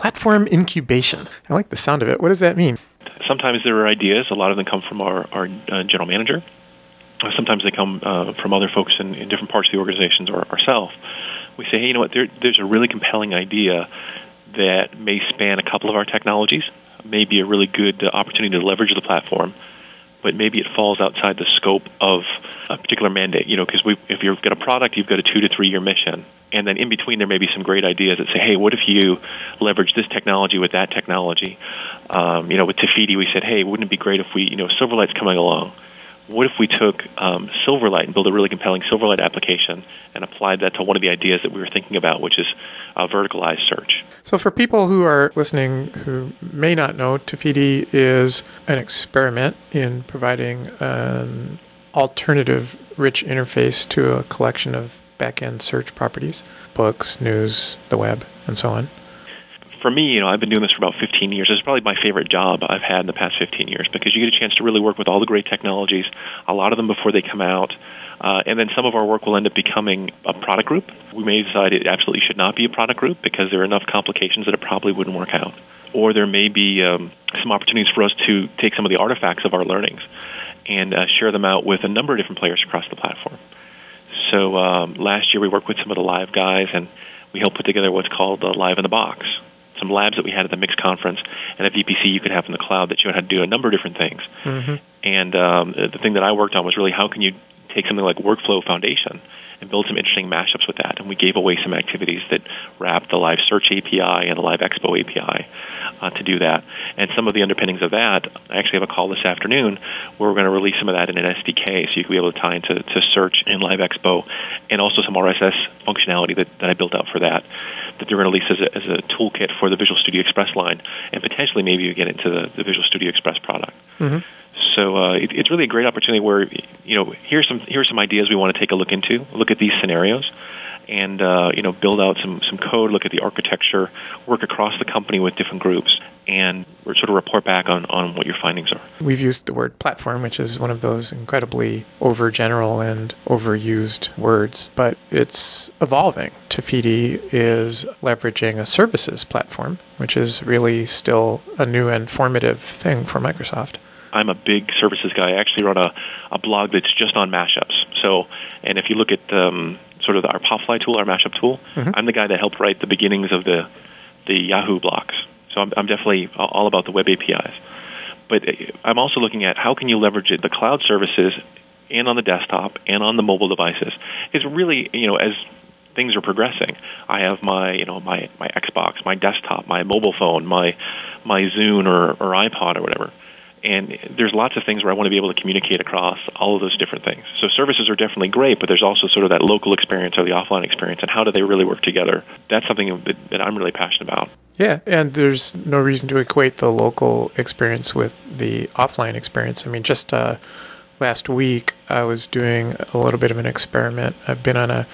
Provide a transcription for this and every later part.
Platform incubation. I like the sound of it. What does that mean? Sometimes there are ideas. A lot of them come from our general manager. Sometimes they come from other folks in different parts of the organizations or ourselves. We say, hey, you know what, there's a really compelling idea that may span a couple of our technologies, may be a really good opportunity to leverage the platform, but maybe it falls outside the scope of a particular mandate, because if you've got a product, you've got a 2 to 3 year mission. And then in between, there may be some great ideas that say, hey, what if you leverage this technology with that technology? With Tafiti, we said, hey, wouldn't it be great if we, Silverlight's coming along. What if we took Silverlight and built a really compelling Silverlight application and applied that to one of the ideas that we were thinking about, which is verticalized search? So for people who are listening who may not know, Tafiti is an experiment in providing an alternative rich interface to a collection of back-end search properties, books, news, the web, and so on. For me, I've been doing this for about 15 years. It's probably my favorite job I've had in the past 15 years because you get a chance to really work with all the great technologies, a lot of them before they come out, and then some of our work will end up becoming a product group. We may decide it absolutely should not be a product group because there are enough complications that it probably wouldn't work out. Or there may be some opportunities for us to take some of the artifacts of our learnings and share them out with a number of different players across the platform. So last year we worked with some of the Live guys, and we helped put together what's called Live in the Box. Some labs that we had at the Mix conference and at VPC you could have in the cloud that showed how to do a number of different things. Mm-hmm. And the thing that I worked on was really how can you take something like Workflow Foundation and build some interesting mashups with that. And we gave away some activities that wrapped the Live Search API and the Live Expo API to do that. And some of the underpinnings of that, I actually have a call this afternoon where we're going to release some of that in an SDK so you can be able to tie into Search in Live Expo and also some RSS functionality that I built out for that they're going to release as a toolkit for the Visual Studio Express line and potentially maybe you get into the Visual Studio Express product. Mm-hmm. So it's really a great opportunity where, here's some ideas we want to take a look into, look at these scenarios, and, build out some code, look at the architecture, work across the company with different groups, and sort of report back on what your findings are. We've used the word platform, which is one of those incredibly overgeneral and overused words, but it's evolving. Tafiti is leveraging a services platform, which is really still a new and formative thing for Microsoft. I'm a big services guy. I actually run a blog that's just on mashups. So, and if you look at sort of our Popfly tool, our mashup tool, mm-hmm. I'm the guy that helped write the beginnings of the Yahoo blocks. So I'm definitely all about the web APIs. But I'm also looking at how can you leverage the cloud services and on the desktop and on the mobile devices. It's really, as things are progressing, I have my Xbox, my desktop, my mobile phone, my Zune or iPod or whatever. And there's lots of things where I want to be able to communicate across all of those different things. So services are definitely great, but there's also sort of that local experience or the offline experience, and how do they really work together? That's something that I'm really passionate about. Yeah, and there's no reason to equate the local experience with the offline experience. I mean, just last week I was doing a little bit of an experiment. I've been on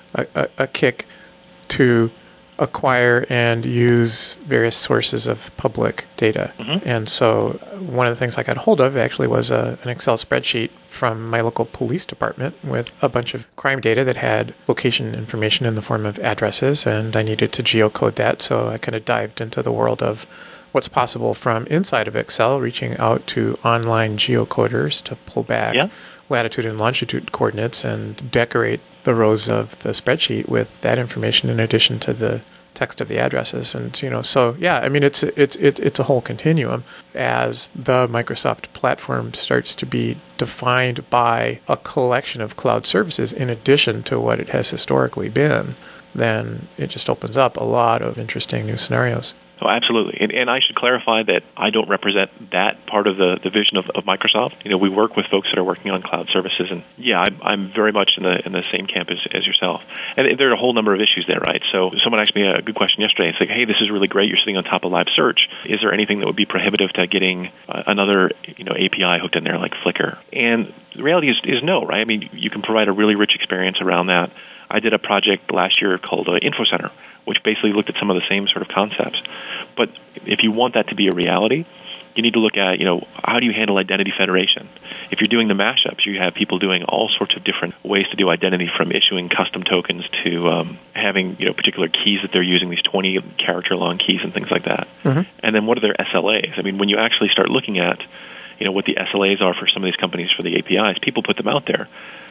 a kick to acquire and use various sources of public data. Mm-hmm. And so one of the things I got hold of actually was an Excel spreadsheet from my local police department with a bunch of crime data that had location information in the form of addresses, and I needed to geocode that, so I kind of dived into the world of what's possible from inside of Excel, reaching out to online geocoders to pull back latitude and longitude coordinates and decorate the rows of the spreadsheet with that information in addition to the text of the addresses. And, so yeah, I mean, it's a whole continuum as the Microsoft platform starts to be defined by a collection of cloud services in addition to what it has historically been. Then it just opens up a lot of interesting new scenarios. Oh, absolutely. And I should clarify that I don't represent that part of the vision of Microsoft. We work with folks that are working on cloud services, and I'm very much in the same camp as yourself. And there are a whole number of issues there, right? So someone asked me a good question yesterday. It's like, hey, this is really great. You're sitting on top of Live Search. Is there anything that would be prohibitive to getting another API hooked in there like Flickr? And the reality is no, right? I mean, you can provide a really rich experience around that. I did a project last year called InfoCenter, which basically looked at some of the same sort of concepts. But if you want that to be a reality, You need to look at, how do you handle identity federation? If you're doing the mashups, you have people doing all sorts of different ways to do identity, from issuing custom tokens to having, particular keys that they're using, these 20-character-long keys and things like that. Mm-hmm. And then what are their SLAs? I mean, when you actually start looking at, what the SLAs are for some of these companies for the APIs, people put them out there.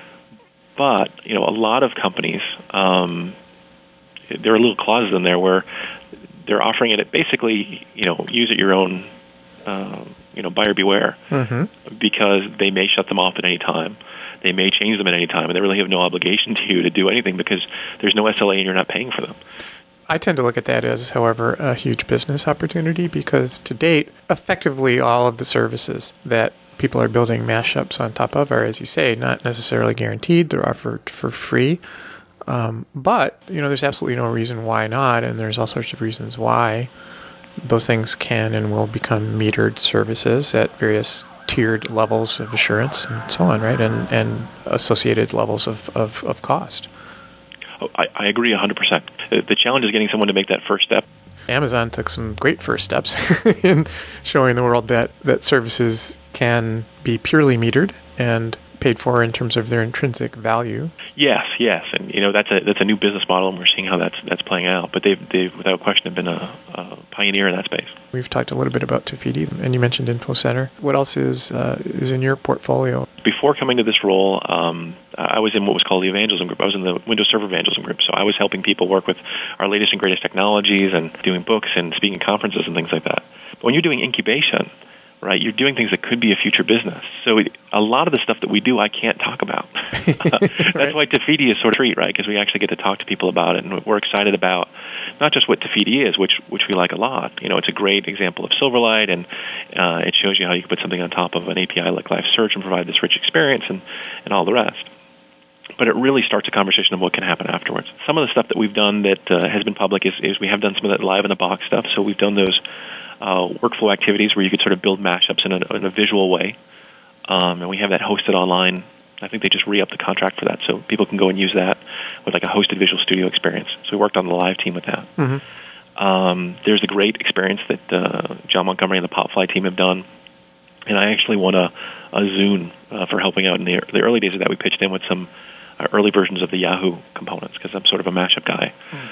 But, a lot of companies, there are little clauses in there where they're offering it at basically, use at your own, buyer beware, mm-hmm. because they may shut them off at any time. They may change them at any time, and they really have no obligation to you to do anything because there's no SLA and you're not paying for them. I tend to look at that as, however, a huge business opportunity because to date, effectively all of the services that people are building mashups on top of are, as you say, not necessarily guaranteed. They're offered for free. But, there's absolutely no reason why not, and there's all sorts of reasons why those things can and will become metered services at various tiered levels of assurance and so on, right? And associated levels of cost. Oh, I agree 100%. The challenge is getting someone to make that first step. Amazon took some great first steps in showing the world that services can be purely metered and paid for in terms of their intrinsic value. Yes, and that's a new business model, and we're seeing how that's playing out. But they've without question have been a pioneer in that space. We've talked a little bit about Tafiti, and you mentioned InfoCenter. What else is in your portfolio? Before coming to this role, I was in what was called the evangelism group. I was in the Windows Server evangelism group, so I was helping people work with our latest and greatest technologies and doing books and speaking conferences and things like that. But when you're doing incubation, right, you're doing things that could be a future business. So a lot of the stuff that we do, I can't talk about. That's why Tafiti is sort of a treat, right, because we actually get to talk to people about it, and we're excited about not just what Tafiti is, which we like a lot. It's a great example of Silverlight, and it shows you how you can put something on top of an API like Live Search and provide this rich experience and all the rest. But it really starts a conversation of what can happen afterwards. Some of the stuff that we've done that has been public is we have done some of that live-in-the-box stuff, so we've done those workflow activities where you could sort of build mashups in a visual way. And we have that hosted online. I think they just re-upped the contract for that, so people can go and use that with like a hosted Visual Studio experience. So we worked on the live team with that. Mm-hmm. There's a great experience that John Montgomery and the Popfly team have done. And I actually won a Zune for helping out in the early days of that. We pitched in with some early versions of the Yahoo components because I'm sort of a mashup guy.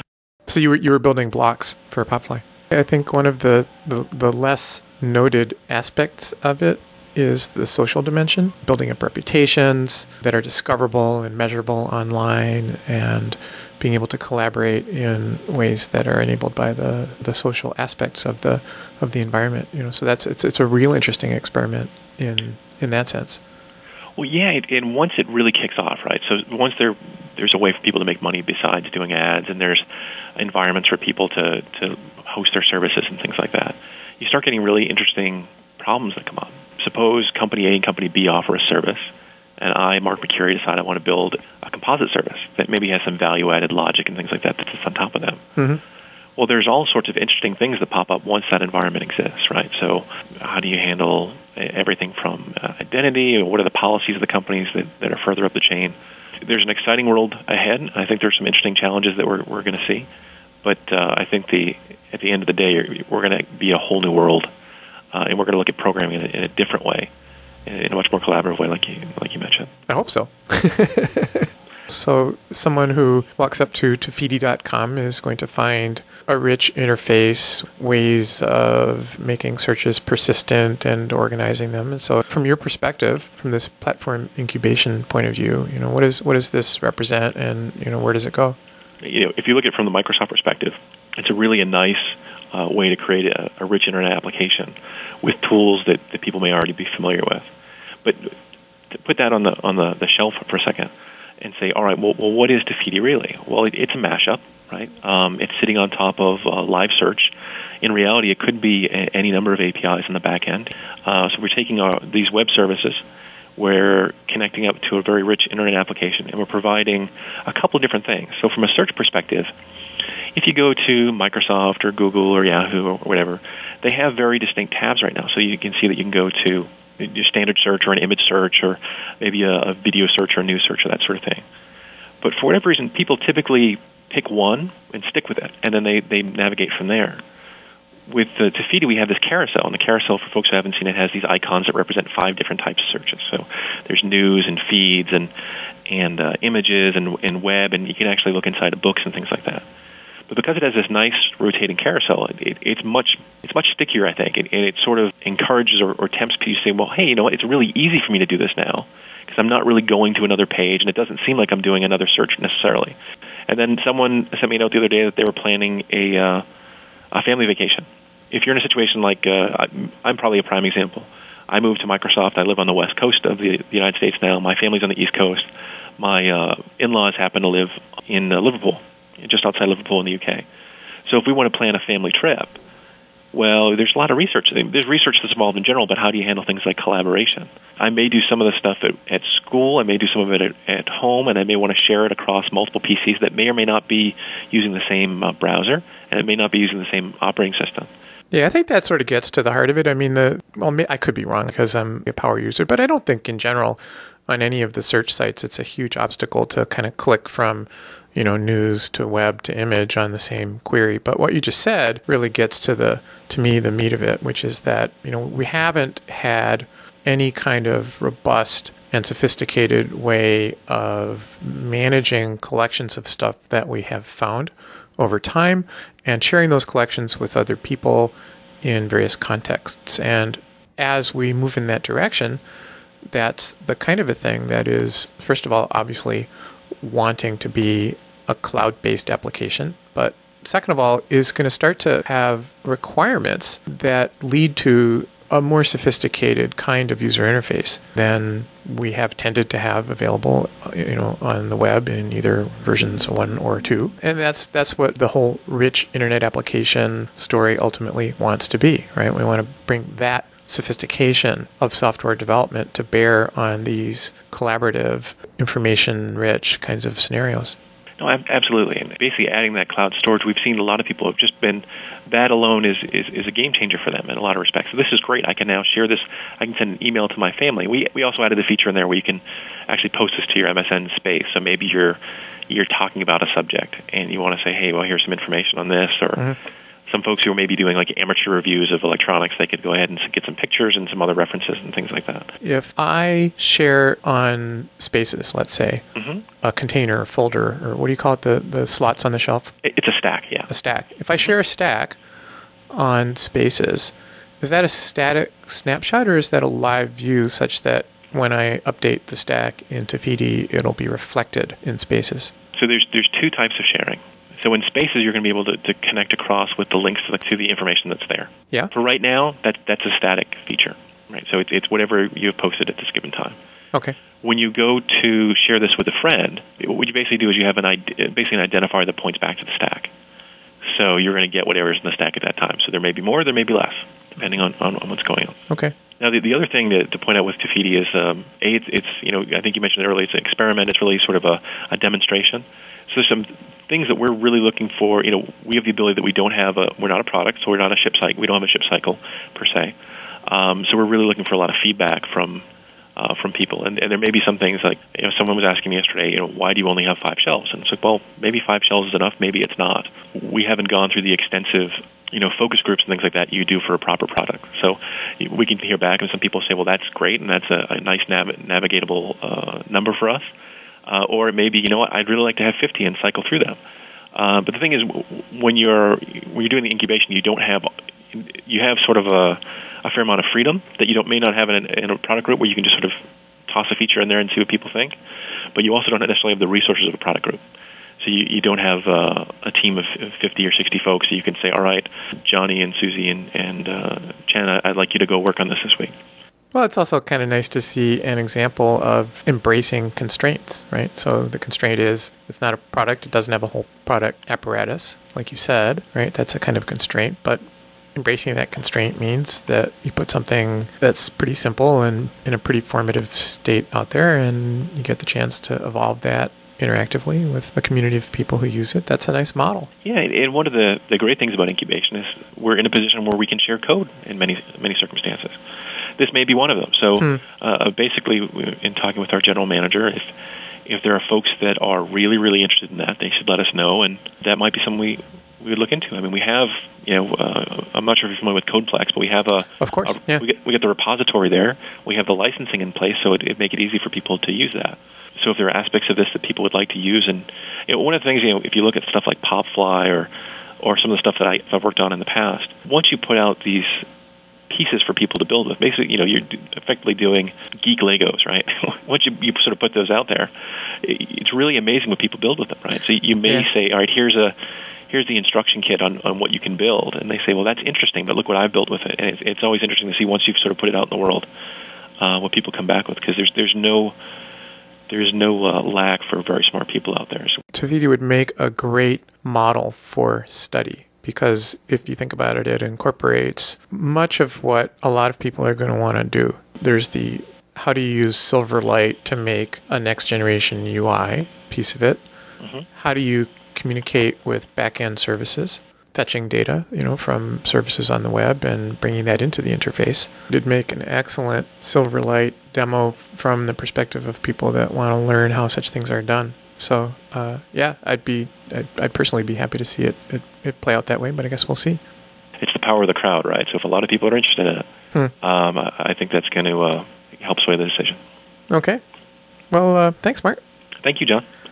So you were building blocks for Popfly. I think one of the less noted aspects of it is the social dimension, building up reputations that are discoverable and measurable online, and being able to collaborate in ways that are enabled by the social aspects of the environment. So it's a real interesting experiment in that sense. Well, yeah, and once it really kicks off, right? So once there's a way for people to make money besides doing ads, and there's environments for people to host their services and things like that, you start getting really interesting problems that come up. Suppose Company A and Company B offer a service, and I, Mark McCurry, decide I want to build a composite service that maybe has some value-added logic and things like that that's on top of them. Mm-hmm. Well, there's all sorts of interesting things that pop up once that environment exists, right? So how do you handle everything from identity, or what are the policies of the companies that are further up the chain? There's an exciting world ahead. I think there's some interesting challenges that we're going to see. But I think at the end of the day, we're going to be a whole new world, and we're going to look at programming in a different way, in a much more collaborative way, like you mentioned. I hope so. So someone who walks up to Tafiti.com is going to find a rich interface, ways of making searches persistent and organizing them. And so from your perspective, from this platform incubation point of view, what does this represent, and where does it go? If you look at it from the Microsoft perspective, it's really a nice way to create a rich internet application with tools that people may already be familiar with. But to put that on the shelf for a second and say, all right, well, what is Tafiti really? Well, it's a mashup, right? It's sitting on top of Live Search. In reality, it could be any number of APIs in the back end. So we're taking these web services, we're connecting up to a very rich internet application, and we're providing a couple of different things. So from a search perspective, if you go to Microsoft or Google or Yahoo or whatever, they have very distinct tabs right now. So you can see that you can go to your standard search or an image search or maybe a video search or a news search or that sort of thing. But for whatever reason, people typically pick one and stick with it, and then they navigate from there. with Tafiti, we have this carousel, and the carousel, for folks who haven't seen it, has these icons that represent 5 different types of searches. So there's news and feeds and images and web, and you can actually look inside of books and things like that. But because it has this nice rotating carousel, it's much stickier, I think, and it sort of encourages or tempts people to say, well, hey, you know what, it's really easy for me to do this now because I'm not really going to another page, and it doesn't seem like I'm doing another search necessarily. And then someone sent me a note the other day that they were planning a family vacation. If you're in a situation like, I'm probably a prime example. I moved to Microsoft. I live on the west coast of the United States now. My family's on the east coast. My in-laws happen to live in Liverpool, just outside Liverpool in the UK. So if we want to plan a family trip, well, there's a lot of research. There's research that's involved in general, but how do you handle things like collaboration? I may do some of the stuff at school, I may do some of it at home, and I may want to share it across multiple PCs that may or may not be using the same browser, and it may not be using the same operating system. Yeah, I think that sort of gets to the heart of it. I mean, I could be wrong because I'm a power user, but I don't think in general on any of the search sites it's a huge obstacle to kind of click from, news to web to image on the same query. But what you just said really gets to me, the meat of it, which is that, we haven't had any kind of robust and sophisticated way of managing collections of stuff that we have found over time and sharing those collections with other people in various contexts. And as we move in that direction, that's the kind of a thing that is, first of all, obviously wanting to be a cloud-based application, but second of all, is going to start to have requirements that lead to a more sophisticated kind of user interface than we have tended to have available, on the web in either versions 1 or 2. And that's what the whole rich internet application story ultimately wants to be, right? We want to bring that sophistication of software development to bear on these collaborative, information-rich kinds of scenarios. No, absolutely. And basically adding that cloud storage, we've seen a lot of people have just been, that alone is a game changer for them in a lot of respects. So this is great. I can now share this. I can send an email to my family. We also added a feature in there where you can actually post this to your MSN space. So maybe you're talking about a subject and you want to say, hey, well, here's some information on this, or some folks who are maybe doing like amateur reviews of electronics, they could go ahead and get some pictures and some other references and things like that. If I share on Spaces, let's say, a container, a folder, or what do you call it, the slots on the shelf? It's a stack, yeah. A stack. If I share a stack on Spaces, is that a static snapshot or is that a live view such that when I update the stack into Tafiti, it'll be reflected in Spaces? So there's 2 types of sharing. So in Spaces, you're going to be able to connect across with the links to the information that's there. Yeah. For right now, that's a static feature, right? So it's whatever you have posted at this given time. Okay. When you go to share this with a friend, what you basically do is you have an identifier that points back to the stack. So you're going to get whatever's in the stack at that time. So there may be more, there may be less, depending on what's going on. Okay. Now, the other thing to point out with Tafiti is, it's I think you mentioned earlier, it's an experiment. It's really sort of a demonstration. So there's some things that we're really looking for. We have the ability that we're not a product, so we're not a ship cycle. We don't have a ship cycle per se. So we're really looking for a lot of feedback from people. And there may be some things like, someone was asking me yesterday, why do you only have 5 shelves? And it's like, well, maybe 5 shelves is enough, maybe it's not. We haven't gone through the extensive focus groups and things like that you do for a proper product. So we can hear back, and some people say, well, that's great, and that's a nice navigatable number for us. Or it may be, I'd really like to have 50 and cycle through them. But the thing is, when you're doing the incubation, you have sort of a fair amount of freedom that you may not have in a product group where you can just sort of toss a feature in there and see what people think. But you also don't necessarily have the resources of a product group. So you don't have a team of 50 or 60 folks that you can say, all right, Johnny and Susie and Chen, I'd like you to go work on this week. Well, it's also kind of nice to see an example of embracing constraints, right? So the constraint is it's not a product. It doesn't have a whole product apparatus, like you said, right? That's a kind of constraint. But embracing that constraint means that you put something that's pretty simple and in a pretty formative state out there, and you get the chance to evolve that interactively with a community of people who use it. That's a nice model. Yeah, and one of the great things about incubation is we're in a position where we can share code in many circumstances. This may be one of them. So basically, in talking with our general manager, if there are folks that are really, really interested in that, they should let us know, and that might be something we we would look into. I mean, we have, I'm not sure if you're familiar with CodePlex, but we have of course, yeah. we get the repository there. We have the licensing in place, so it'd make it easy for people to use that. So if there are aspects of this that people would like to use, and one of the things, if you look at stuff like Popfly or some of the stuff that I've worked on in the past, once you put out these pieces for people to build with, basically, you're effectively doing geek Legos, right? Once you sort of put those out there, it's really amazing what people build with them, right? So you may say, all right, here's the instruction kit on what you can build, and they say, well, that's interesting, but look what I've built with it. And it's always interesting to see once you've sort of put it out in the world, what people come back with, because there's no lack for very smart people out there. So Taviti would make a great model for study, because if you think about it, it incorporates much of what a lot of people are going to want to do. There's the how do you use Silverlight to make a next generation UI piece of it. Mm-hmm. How do you communicate with back-end services, fetching data, from services on the web and bringing that into the interface. It'd make an excellent Silverlight demo from the perspective of people that want to learn how such things are done. So, I'd personally be happy to see it play out that way, but I guess we'll see. It's the power of the crowd, right? So if a lot of people are interested in it, I think that's going to help sway the decision. Okay. Well, thanks, Mark. Thank you, John.